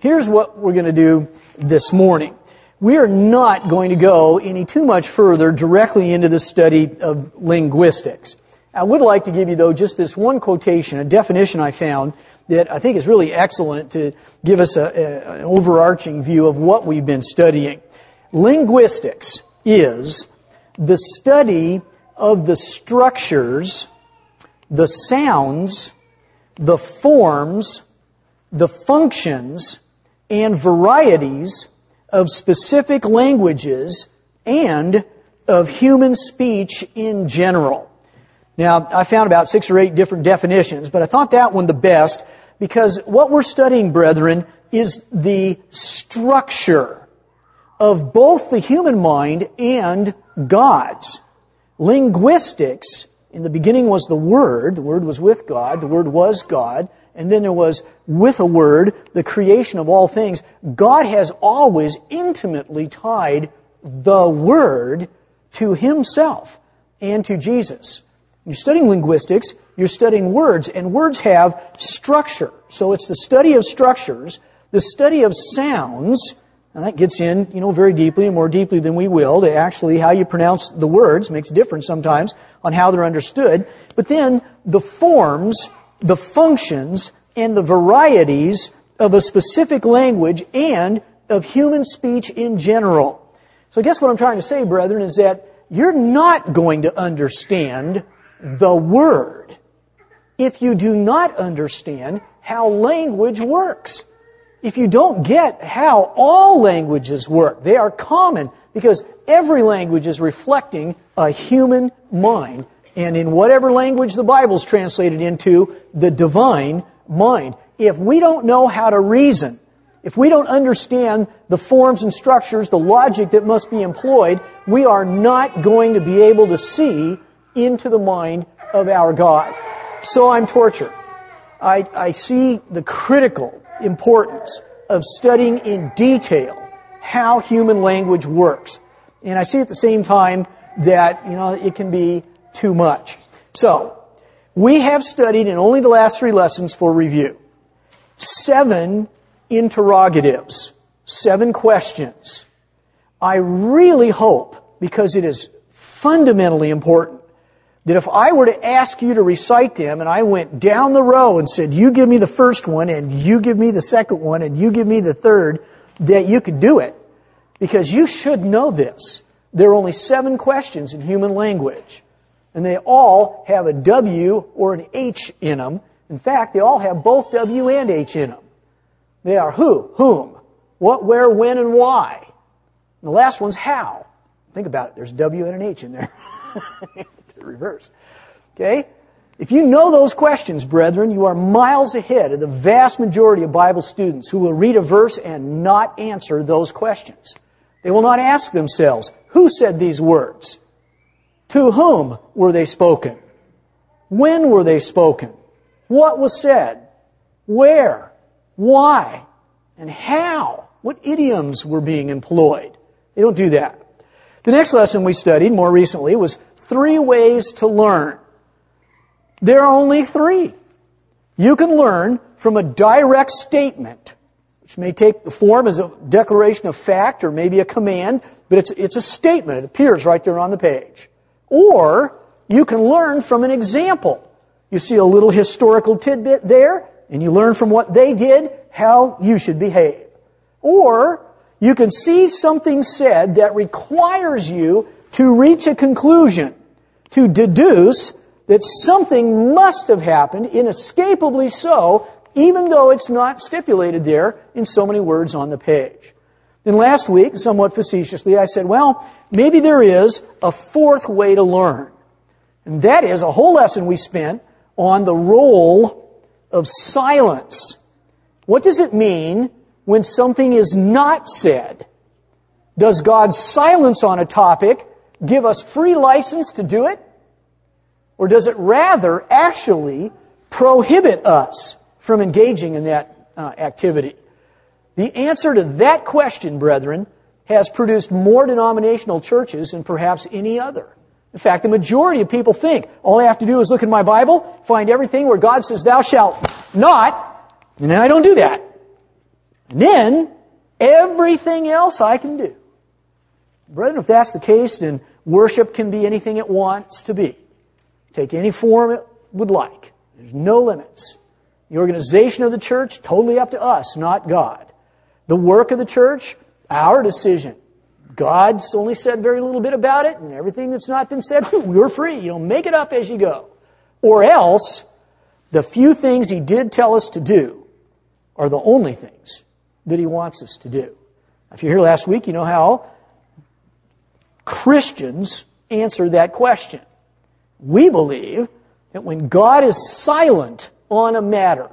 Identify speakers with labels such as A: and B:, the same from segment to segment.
A: Here's what we're going to do this morning. We are not going to go any too much further directly into the study of linguistics. I would like to give you, though, just this one quotation, a definition I found that I think is really excellent to give us an overarching view of what we've been studying. Linguistics is the study of the structures, the sounds, the forms, the functions, and varieties of specific languages and of human speech in general. Now, I found about 6 or 8 different definitions, but I thought that one the best because what we're studying, brethren, is the structure of both the human mind and God's. Linguistics, in the beginning was the Word was with God, the Word was God, and then there was, with a word, the creation of all things. God has always intimately tied the Word to Himself and to Jesus. When you're studying linguistics, you're studying words, and words have structure. So it's the study of structures, the study of sounds, and that gets in, very deeply and more deeply than we will to actually how you pronounce the words. Makes a difference sometimes on how they're understood. But then the forms, the functions, and the varieties of a specific language and of human speech in general. So I guess what I'm trying to say, brethren, is that you're not going to understand the Word if you do not understand how language works. If you don't get how all languages work, they are common because every language is reflecting a human mind. And in whatever language the Bible's translated into, the divine mind. If we don't know how to reason, if we don't understand the forms and structures, the logic that must be employed, we are not going to be able to see into the mind of our God. So I'm tortured. I see the critical importance of studying in detail how human language works. And I see at the same time that, it can be too much. So, we have studied in only the last 3 lessons for review 7 interrogatives, 7 questions. I really hope, because it is fundamentally important, that if I were to ask you to recite them and I went down the row and said, you give me the first one and you give me the second one and you give me the third, that you could do it. Because you should know this. There are only 7 questions in human language. And they all have a W or an H in them. In fact, they all have both W and H in them. They are who, whom, what, where, when, and why. And the last one's how. Think about it. There's a W and an H in there. Reversed. Okay? If you know those questions, brethren, you are miles ahead of the vast majority of Bible students who will read a verse and not answer those questions. They will not ask themselves, who said these words? To whom were they spoken? When were they spoken? What was said? Where? Why? And how? What idioms were being employed? They don't do that. The next lesson we studied more recently was 3 ways to learn. There are only 3. You can learn from a direct statement, which may take the form as a declaration of fact or maybe a command, but it's a statement. It appears right there on the page. Or you can learn from an example. You see a little historical tidbit there, and you learn from what they did how you should behave. Or you can see something said that requires you to reach a conclusion, to deduce that something must have happened, inescapably so, even though it's not stipulated there in so many words on the page. Then last week, somewhat facetiously, I said, well, maybe there is a 4th way to learn. And that is a whole lesson we spent on the role of silence. What does it mean when something is not said? Does God's silence on a topic give us free license to do it? Or does it rather actually prohibit us from engaging in that activity? The answer to that question, brethren, has produced more denominational churches than perhaps any other. In fact, the majority of people think, all I have to do is look in my Bible, find everything where God says, thou shalt not, and then I don't do that. And then, everything else I can do. Brethren, if that's the case, then worship can be anything it wants to be. Take any form it would like. There's no limits. The organization of the church, totally up to us, not God. The work of the church, our decision. God's only said very little bit about it, and everything that's not been said, you're free. You know, make it up as you go. Or else, the few things He did tell us to do are the only things that He wants us to do. If you're here last week, you know how Christians answer that question. We believe that when God is silent on a matter,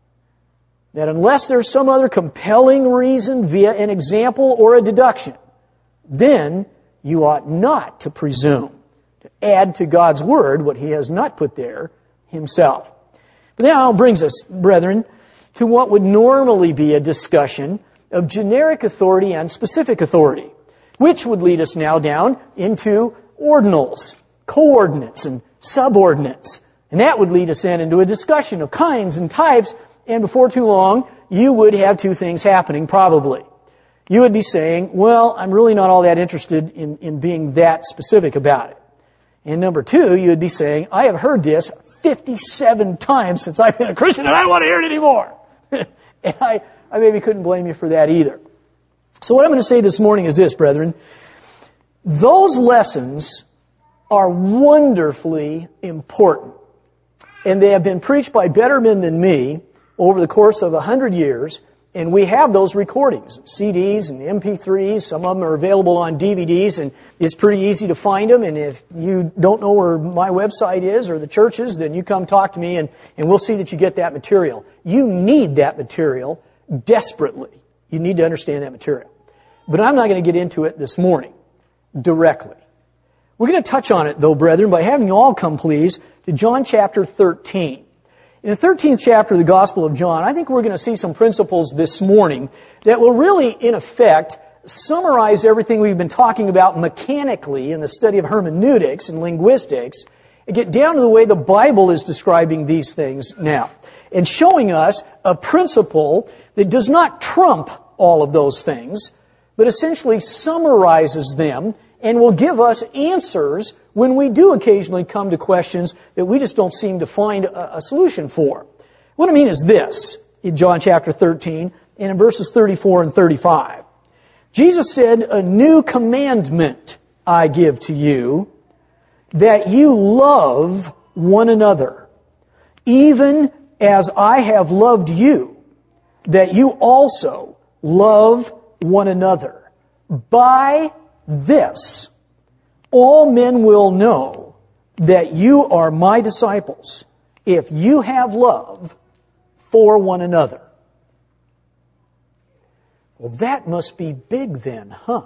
A: that unless there's some other compelling reason via an example or a deduction, then you ought not to presume to add to God's Word what He has not put there Himself. But now brings us, brethren, to what would normally be a discussion of generic authority and specific authority, which would lead us now down into ordinals, coordinates, and subordinates. And that would lead us then into a discussion of kinds and types, and before too long, you would have two things happening probably. You would be saying, well, I'm really not all that interested in being that specific about it. And number two, you would be saying, I have heard this 57 times since I've been a Christian, and I don't want to hear it anymore. And I maybe couldn't blame you for that either. So what I'm going to say this morning is this, brethren. Those lessons are wonderfully important. And they have been preached by better men than me over the course of 100 years. And we have those recordings, CDs and MP3s. Some of them are available on DVDs, and it's pretty easy to find them. And if you don't know where my website is or the church's, then you come talk to me, and we'll see that you get that material. You need that material desperately. You need to understand that material. But I'm not going to get into it this morning directly. We're going to touch on it, though, brethren, by having you all come, please, to John chapter 13. In the 13th chapter of the Gospel of John, I think we're going to see some principles this morning that will really, in effect, summarize everything we've been talking about mechanically in the study of hermeneutics and linguistics, and get down to the way the Bible is describing these things now, and showing us a principle that does not trump all of those things, but essentially summarizes them and will give us answers when we do occasionally come to questions that we just don't seem to find a solution for. What I mean is this, in John chapter 13, and in verses 34 and 35. Jesus said, a new commandment I give to you, that you love one another, even as I have loved you, that you also love one another. By this, all men will know that you are my disciples, if you have love for one another. Well, that must be big then, huh?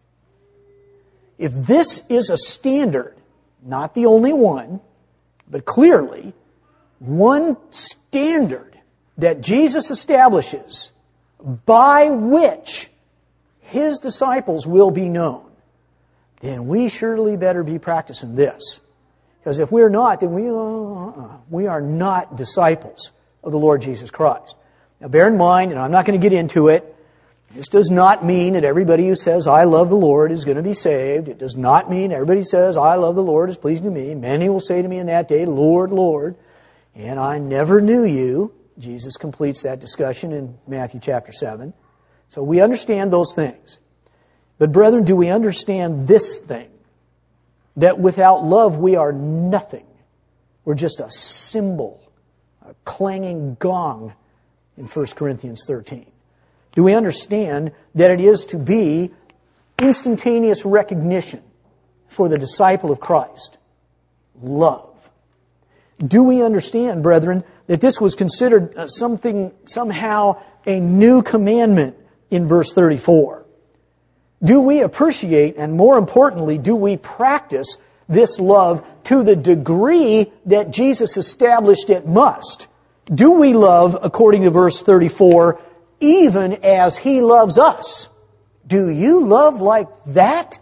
A: If this is a standard, not the only one, but clearly one standard that Jesus establishes by which His disciples will be known, then we surely better be practicing this. Because if we're not, then we are not disciples of the Lord Jesus Christ. Now bear in mind, and I'm not going to get into it, this does not mean that everybody who says, I love the Lord is going to be saved. It does not mean everybody says, I love the Lord is pleasing to me. Many will say to me in that day, Lord, Lord, and I never knew you. Jesus completes that discussion in Matthew chapter 7. So we understand those things. But brethren, do we understand this thing? That without love we are nothing. We're just a cymbal, a clanging gong in 1 Corinthians 13. Do we understand that it is to be instantaneous recognition for the disciple of Christ? Love. Do we understand, brethren, that this was considered somehow a new commandment in verse 34? Do we appreciate, and more importantly, do we practice this love to the degree that Jesus established it must? Do we love, according to verse 34, even as He loves us? Do you love like that?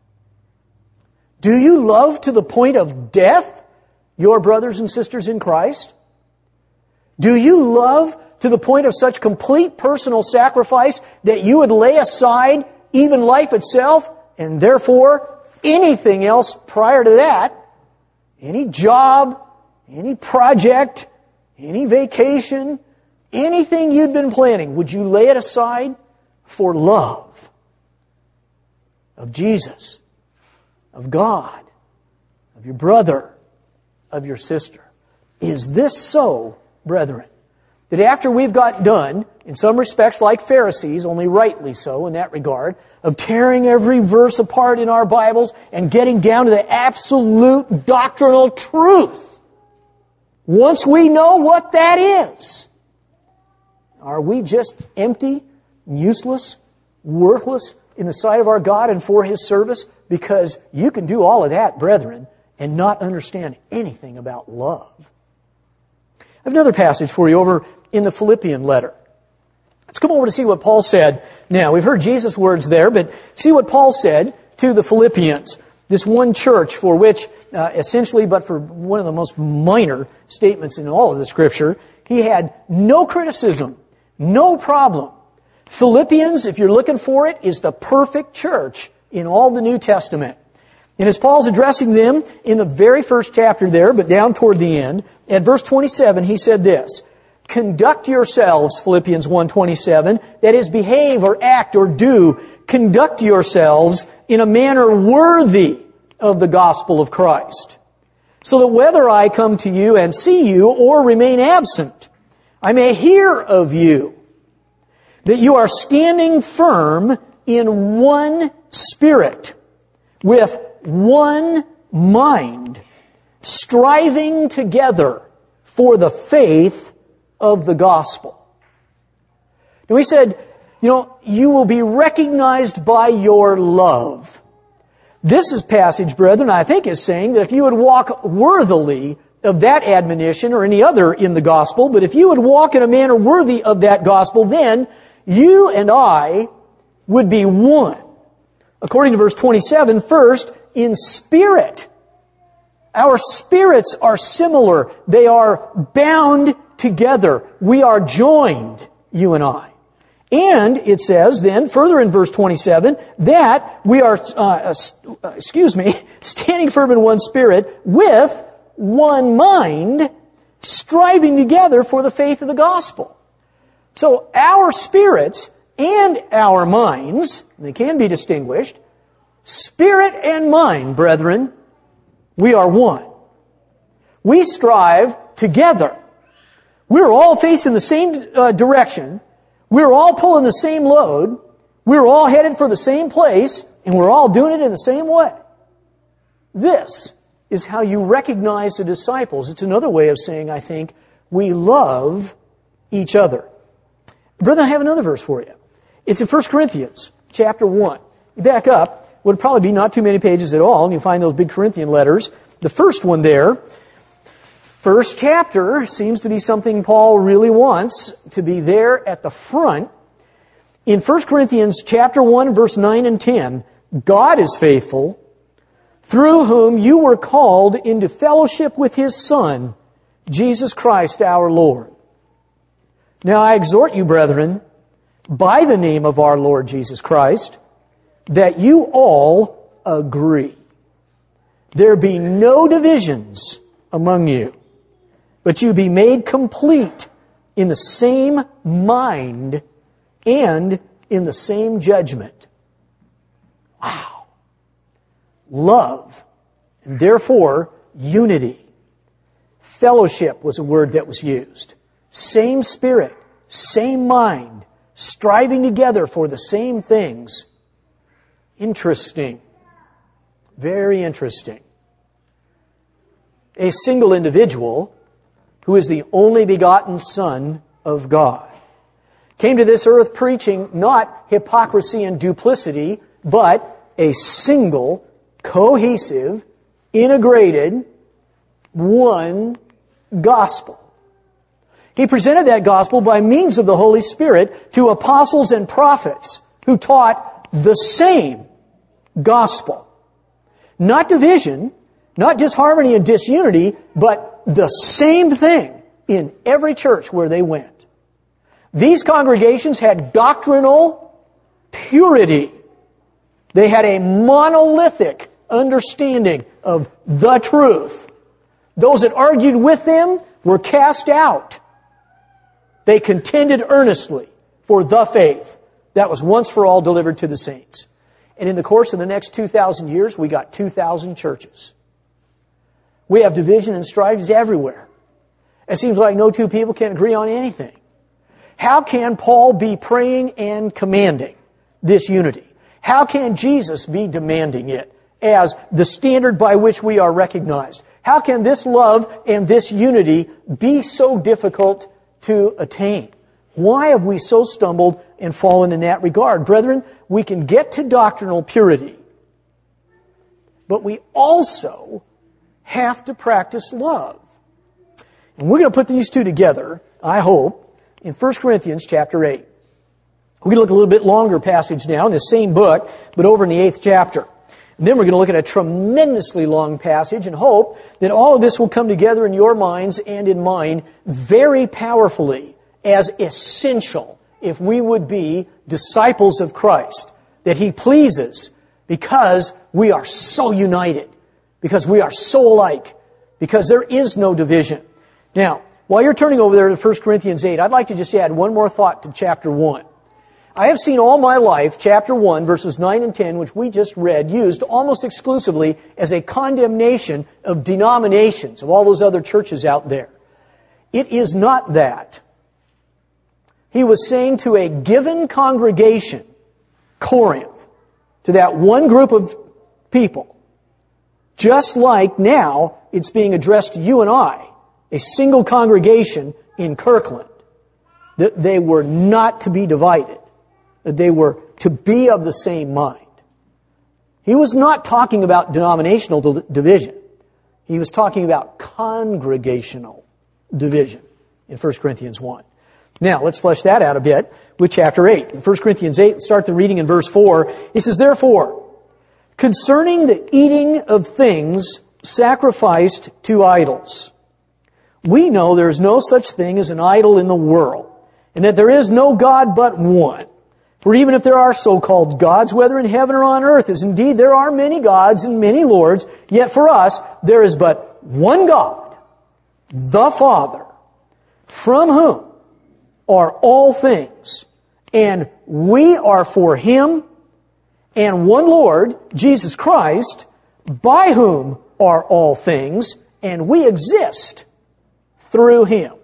A: Do you love to the point of death your brothers and sisters in Christ? Do you love to the point of such complete personal sacrifice that you would lay aside even life itself, and therefore anything else prior to that, any job, any project, any vacation, anything you'd been planning, would you lay it aside for love of Jesus, of God, of your brother, of your sister? Is this so, brethren? That after we've got done, in some respects like Pharisees, only rightly so in that regard, of tearing every verse apart in our Bibles and getting down to the absolute doctrinal truth, once we know what that is, are we just empty, useless, worthless in the sight of our God and for His service? Because you can do all of that, brethren, and not understand anything about love. I have another passage for you over in the Philippian letter. Let's come over to see what Paul said. Now, we've heard Jesus' words there, but see what Paul said to the Philippians. This one church for which, essentially, but for one of the most minor statements in all of the Scripture, he had no criticism, no problem. Philippians, if you're looking for it, is the perfect church in all the New Testament. And as Paul's addressing them in the very first chapter there, but down toward the end, at verse 27, he said this: conduct yourselves, Philippians 1:27, that is, behave or act or do, conduct yourselves in a manner worthy of the gospel of Christ, so that whether I come to you and see you or remain absent, I may hear of you, that you are standing firm in one spirit, with one mind, striving together for the faith of the gospel. Now he said, you will be recognized by your love. This passage, brethren, I think is saying that if you would walk worthily of that admonition or any other in the gospel, but if you would walk in a manner worthy of that gospel, then you and I would be one. According to verse 27, first, in spirit. Our spirits are similar. They are bound together. We are joined, you and I. And it says then, further in verse 27, that we are, standing firm in one spirit with one mind, striving together for the faith of the gospel. So our spirits and our minds, they can be distinguished, spirit and mind, brethren, we are one. We strive together. We're all facing the same direction. We're all pulling the same load. We're all headed for the same place, and we're all doing it in the same way. This is how you recognize the disciples. It's another way of saying, I think, we love each other. Brother, I have another verse for you. It's in 1 Corinthians chapter 1. You back up, would probably be not too many pages at all, and you find those big Corinthian letters. The first one there, first chapter, seems to be something Paul really wants to be there at the front. In 1 Corinthians chapter 1, verse 9 and 10, God is faithful, through whom you were called into fellowship with His Son, Jesus Christ our Lord. Now I exhort you, brethren, by the name of our Lord Jesus Christ, that you all agree. There be no divisions among you, but you be made complete in the same mind and in the same judgment. Wow. Love, and therefore unity. Fellowship was a word that was used. Same spirit, same mind, striving together for the same things. Interesting. Very interesting. A single individual who is the only begotten Son of God came to this earth preaching not hypocrisy and duplicity, but a single, cohesive, integrated, one gospel. He presented that gospel by means of the Holy Spirit to apostles and prophets who taught the same gospel. Not division, not disharmony and disunity, but the same thing in every church where they went. These congregations had doctrinal purity. They had a monolithic understanding of the truth. Those that argued with them were cast out. They contended earnestly for the faith that was once for all delivered to the saints. And in the course of the next 2,000 years, we got 2,000 churches. We have division and strife everywhere. It seems like no two people can agree on anything. How can Paul be praying and commanding this unity? How can Jesus be demanding it as the standard by which we are recognized? How can this love and this unity be so difficult to attain? Why have we so stumbled and fallen in that regard? Brethren, we can get to doctrinal purity, but we also have to practice love. And we're going to put these two together, I hope, in 1 Corinthians chapter 8. We're going to look a little bit longer passage now in the same book, but over in the 8th chapter. And then we're going to look at a tremendously long passage and hope that all of this will come together in your minds and in mine very powerfully as essential if we would be disciples of Christ, that He pleases because we are so united, because we are so alike, because there is no division. Now, while you're turning over there to 1 Corinthians 8, I'd like to just add one more thought to chapter 1. I have seen all my life, chapter 1, verses 9 and 10, which we just read, used almost exclusively as a condemnation of denominations, of all those other churches out there. It is not that. He was saying to a given congregation, Corinth, to that one group of people, just like now it's being addressed to you and I, a single congregation in Kirkland, that they were not to be divided, that they were to be of the same mind. He was not talking about denominational division. He was talking about congregational division in 1 Corinthians 1. Now, let's flesh that out a bit with chapter 8. In 1 Corinthians 8, start the reading in verse 4. He says, "Therefore, concerning the eating of things sacrificed to idols, we know there is no such thing as an idol in the world, and that there is no God but one. For even if there are so-called gods, whether in heaven or on earth, as indeed there are many gods and many lords, yet for us there is but one God, the Father, from whom are all things, and we are for Him, and one Lord, Jesus Christ, by whom are all things, and we exist through Him."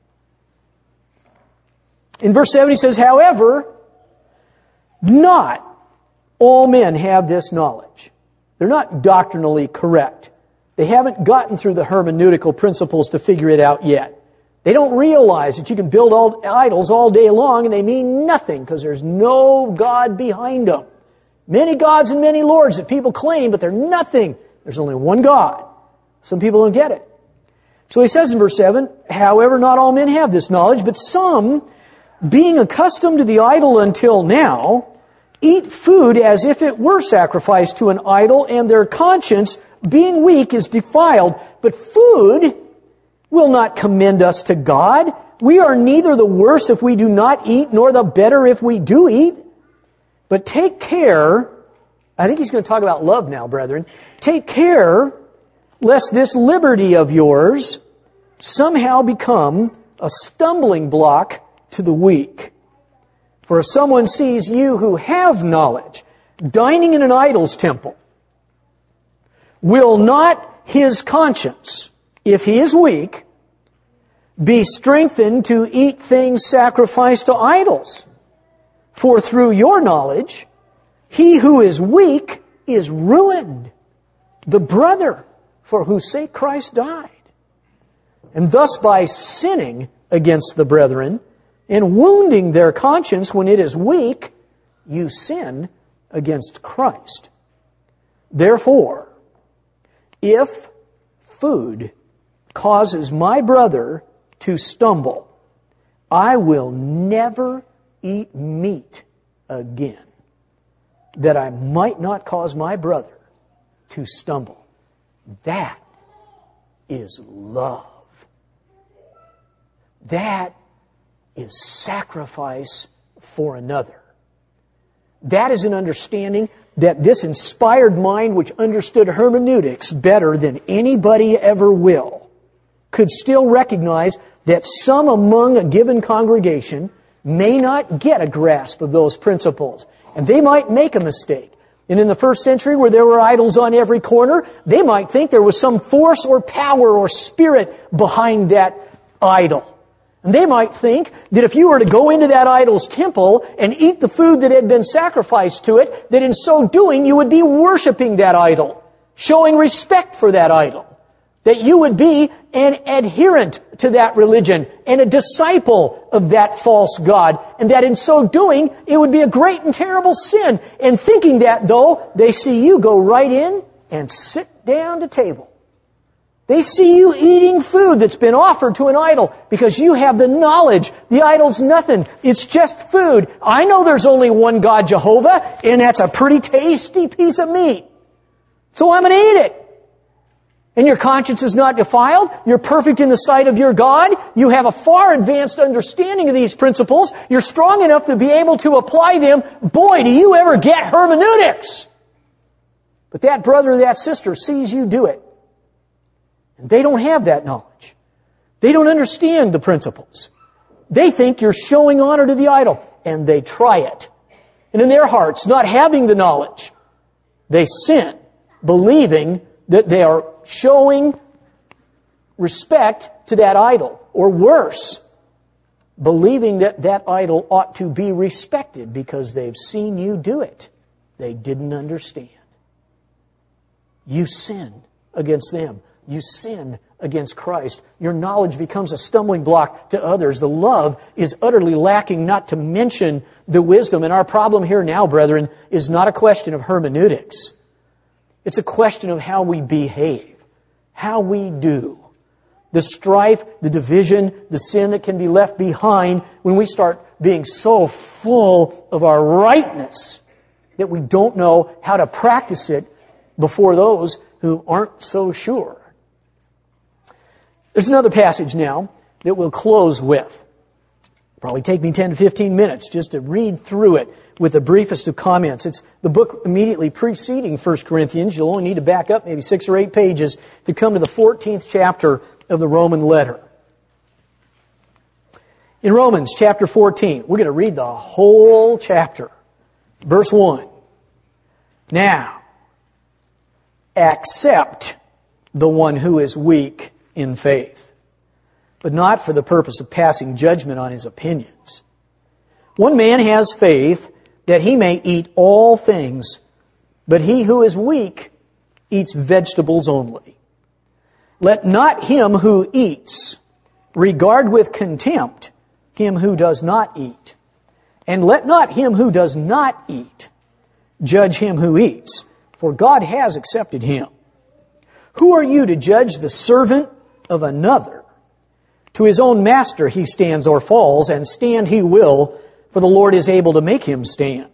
A: In verse 7 he says, "However, not all men have this knowledge." They're not doctrinally correct. They haven't gotten through the hermeneutical principles to figure it out yet. They don't realize that you can build all idols all day long and they mean nothing because there's no God behind them. Many gods and many lords that people claim, but they're nothing. There's only one God. Some people don't get it. So he says in verse 7, "However, not all men have this knowledge, but some, being accustomed to the idol until now, eat food as if it were sacrificed to an idol, and their conscience, being weak, is defiled. But food will not commend us to God. We are neither the worse if we do not eat, nor the better if we do eat. But take care," I think he's going to talk about love now, brethren. "Take care lest this liberty of yours somehow become a stumbling block to the weak. For if someone sees you who have knowledge dining in an idol's temple, will not his conscience, if he is weak, be strengthened to eat things sacrificed to idols? For through your knowledge, he who is weak is ruined, the brother for whose sake Christ died. And thus by sinning against the brethren and wounding their conscience when it is weak, you sin against Christ. Therefore, if food causes my brother to stumble, I will never eat meat again, that I might not cause my brother to stumble." That is love. That is sacrifice for another. That is an understanding that this inspired mind, which understood hermeneutics better than anybody ever will, could still recognize that some among a given congregation may not get a grasp of those principles, and they might make a mistake. And in the first century, where there were idols on every corner, they might think there was some force or power or spirit behind that idol. And they might think that if you were to go into that idol's temple and eat the food that had been sacrificed to it, that in so doing you would be worshiping that idol, showing respect for that idol. That you would be an adherent to that religion and a disciple of that false god. And that in so doing, it would be a great and terrible sin. And thinking that, though, they see you go right in and sit down to table. They see you eating food that's been offered to an idol because you have the knowledge. The idol's nothing. It's just food. I know there's only one God, Jehovah, and that's a pretty tasty piece of meat. So I'm going to eat it. And your conscience is not defiled. You're perfect in the sight of your God. You have a far advanced understanding of these principles. You're strong enough to be able to apply them. Boy, do you ever get hermeneutics. But that brother or that sister sees you do it. And they don't have that knowledge. They don't understand the principles. They think you're showing honor to the idol. And they try it. And in their hearts, not having the knowledge, they sin, believing that they are showing respect to that idol. Or worse, believing that that idol ought to be respected because they've seen you do it. They didn't understand. You sin against them. You sin against Christ. Your knowledge becomes a stumbling block to others. The love is utterly lacking, not to mention the wisdom. And our problem here now, brethren, is not a question of hermeneutics. It's a question of how we behave, how we do. The strife, the division, the sin that can be left behind when we start being so full of our rightness that we don't know how to practice it before those who aren't so sure. There's another passage now that we'll close with. Probably take me 10 to 15 minutes just to read through it with the briefest of comments. It's the book immediately preceding 1 Corinthians. You'll only need to back up maybe 6 or 8 pages to come to the 14th chapter of the Roman letter. In Romans chapter 14, we're going to read the whole chapter. Verse 1. Now, accept the one who is weak in faith, but not for the purpose of passing judgment on his opinions. One man has faith that he may eat all things, but he who is weak eats vegetables only. Let not him who eats regard with contempt him who does not eat, and let not him who does not eat judge him who eats, for God has accepted him. Who are you to judge the servant of another? To his own master he stands or falls, and stand he will, for the Lord is able to make him stand.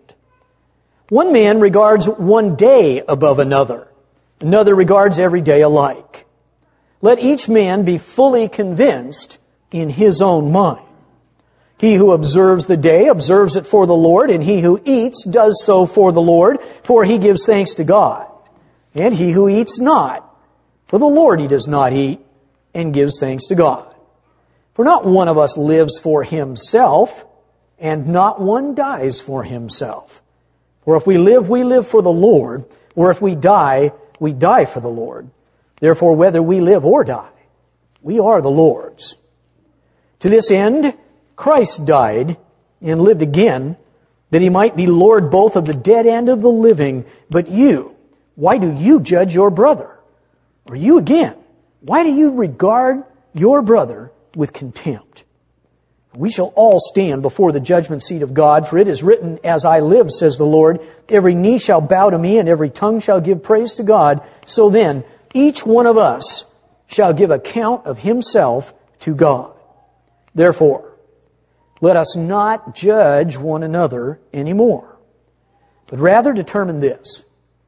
A: One man regards one day above another. Another regards every day alike. Let each man be fully convinced in his own mind. He who observes the day observes it for the Lord, and he who eats does so for the Lord, for he gives thanks to God. And he who eats not, for the Lord he does not eat, and gives thanks to God. For not one of us lives for himself, and not one dies for himself. For if we live for the Lord, or if we die for the Lord. Therefore, whether we live or die, we are the Lord's. To this end, Christ died and lived again, that he might be Lord both of the dead and of the living. But you, why do you judge your brother? Or you again, why do you regard your brother with contempt? We shall all stand before the judgment seat of God, for it is written, as I live, says the Lord, every knee shall bow to me, and every tongue shall give praise to God. So then, each one of us shall give account of himself to God. Therefore, let us not judge one another anymore, but rather determine this,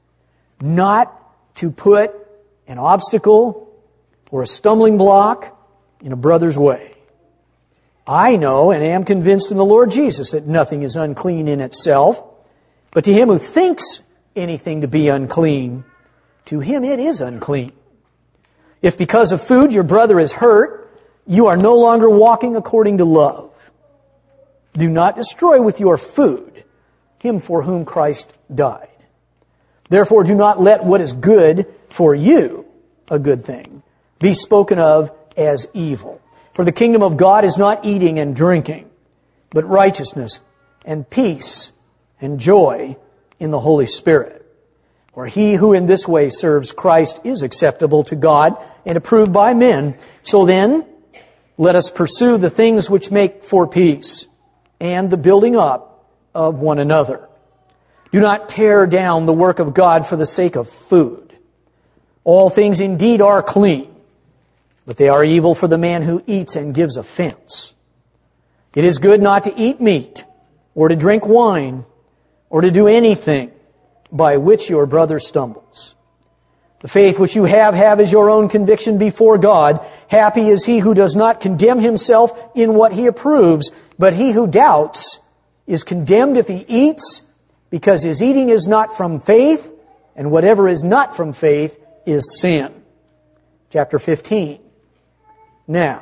A: not to put an obstacle or a stumbling block in a brother's way. I know and am convinced in the Lord Jesus that nothing is unclean in itself, but to him who thinks anything to be unclean, to him it is unclean. If because of food your brother is hurt, you are no longer walking according to love. Do not destroy with your food him for whom Christ died. Therefore do not let what is good for you, a good thing, be spoken of as evil. For the kingdom of God is not eating and drinking, but righteousness and peace and joy in the Holy Spirit. For he who in this way serves Christ is acceptable to God and approved by men. So then, let us pursue the things which make for peace and the building up of one another. Do not tear down the work of God for the sake of food. All things indeed are clean, but they are evil for the man who eats and gives offense. It is good not to eat meat, or to drink wine, or to do anything by which your brother stumbles. The faith which you have as your own conviction before God. Happy is he who does not condemn himself in what he approves, but he who doubts is condemned if he eats, because his eating is not from faith, and whatever is not from faith is sin. Chapter 15. Now,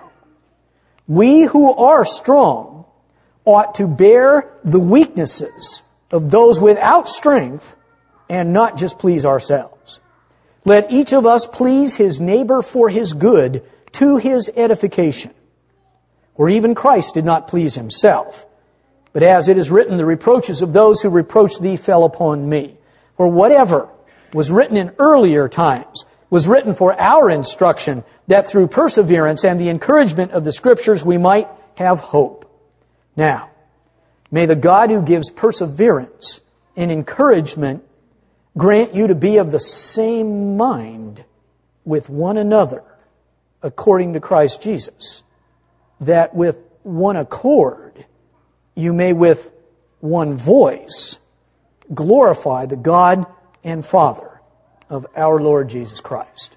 A: we who are strong ought to bear the weaknesses of those without strength and not just please ourselves. Let each of us please his neighbor for his good, to his edification. For even Christ did not please himself, but as it is written, the reproaches of those who reproach thee fell upon me. For whatever was written in earlier times was written for our instruction, that through perseverance and the encouragement of the Scriptures we might have hope. Now, may the God who gives perseverance and encouragement grant you to be of the same mind with one another, according to Christ Jesus, that with one accord you may with one voice glorify the God and Father of our Lord Jesus Christ.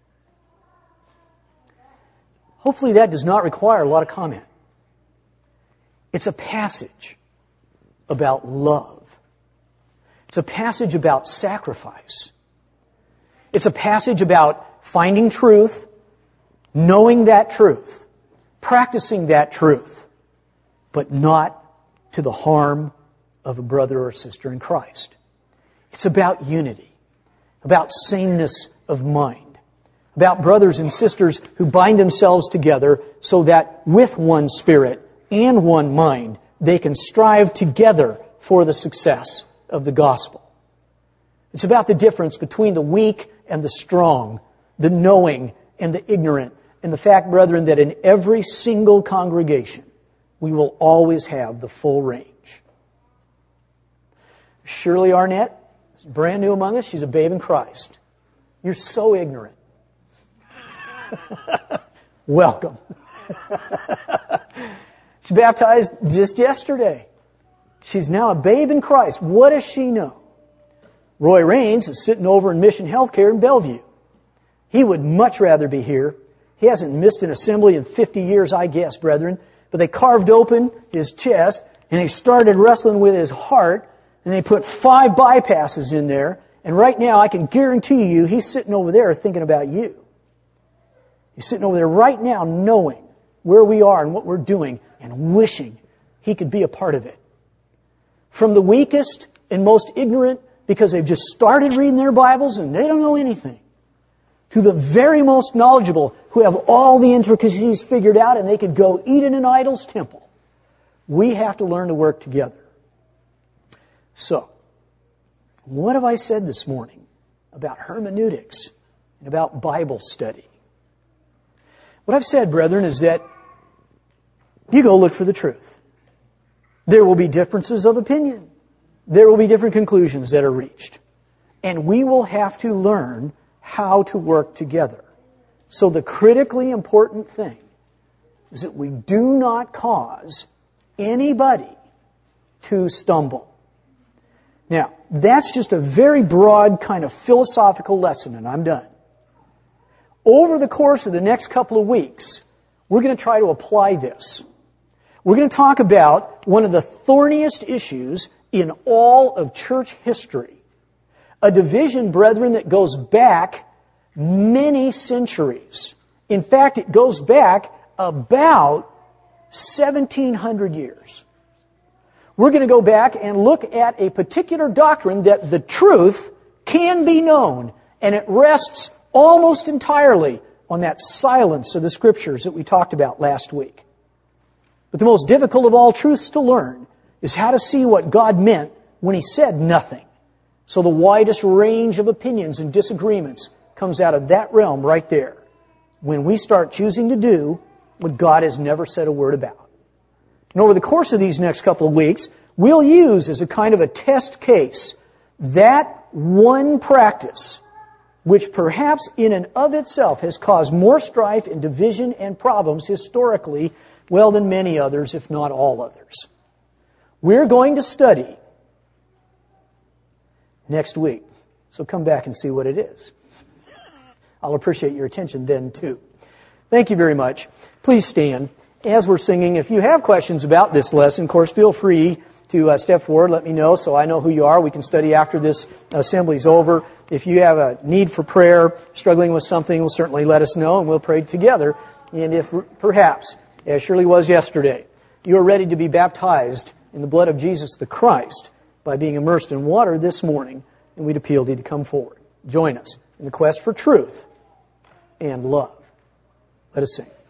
A: Hopefully that does not require a lot of comment. It's a passage about love. It's a passage about sacrifice. It's a passage about finding truth, knowing that truth, practicing that truth, but not to the harm of a brother or sister in Christ. It's about unity, about sameness of mind, about brothers and sisters who bind themselves together so that with one spirit and one mind, they can strive together for the success of the gospel. It's about the difference between the weak and the strong, the knowing and the ignorant, and the fact, brethren, that in every single congregation, we will always have the full range. Shirley Arnett is brand new among us. She's a babe in Christ. You're so ignorant. Welcome. She baptized just yesterday. She's now a babe in Christ. What does she know? Roy Raines is sitting over in Mission Healthcare in Bellevue. He would much rather be here. He hasn't missed an assembly in 50 years, I guess, brethren. But they carved open his chest and they started wrestling with his heart, and they put 5 bypasses in there. And right now, I can guarantee you, he's sitting over there thinking about you. He's sitting over there right now knowing where we are and what we're doing and wishing he could be a part of it. From the weakest and most ignorant, because they've just started reading their Bibles and they don't know anything, to the very most knowledgeable who have all the intricacies figured out and they could go eat in an idol's temple. We have to learn to work together. So, what have I said this morning about hermeneutics and about Bible study? What I've said, brethren, is that you go look for the truth. There will be differences of opinion. There will be different conclusions that are reached. And we will have to learn how to work together. So the critically important thing is that we do not cause anybody to stumble. Now, that's just a very broad kind of philosophical lesson, and I'm done. Over the course of the next couple of weeks, we're going to try to apply this. We're going to talk about one of the thorniest issues in all of church history. A division, brethren, that goes back many centuries. In fact, it goes back about 1,700 years. We're going to go back and look at a particular doctrine that the truth can be known, and it rests almost entirely on that silence of the Scriptures that we talked about last week. But the most difficult of all truths to learn is how to see what God meant when He said nothing. So the widest range of opinions and disagreements comes out of that realm right there, when we start choosing to do what God has never said a word about. And over the course of these next couple of weeks, we'll use as a kind of a test case that one practice which perhaps in and of itself has caused more strife and division and problems historically, well, than many others, if not all others. We're going to study next week, so come back and see what it is. I'll appreciate your attention then, too. Thank you very much. Please stand. As we're singing, if you have questions about this lesson, of course, feel free to step forward, let me know so I know who you are. We can study after this assembly's over. If you have a need for prayer, struggling with something, we'll certainly let us know and we'll pray together. And if perhaps, as Shirley was yesterday, you are ready to be baptized in the blood of Jesus the Christ by being immersed in water this morning, and we'd appeal to you to come forward. Join us in the quest for truth and love. Let us sing.